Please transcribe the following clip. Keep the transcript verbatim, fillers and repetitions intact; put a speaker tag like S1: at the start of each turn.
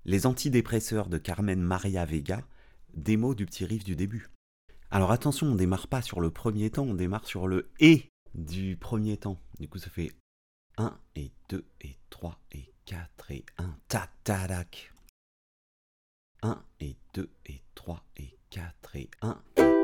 S1: Les antidépresseurs de Carmen Maria Vega, démo du petit riff du début. Alors attention, on démarre pas sur le premier temps, on démarre sur le « et » du premier temps. Du coup, ça fait un et deux et trois et quatre et un, ta ta tac. un et deux et trois et quatre et un.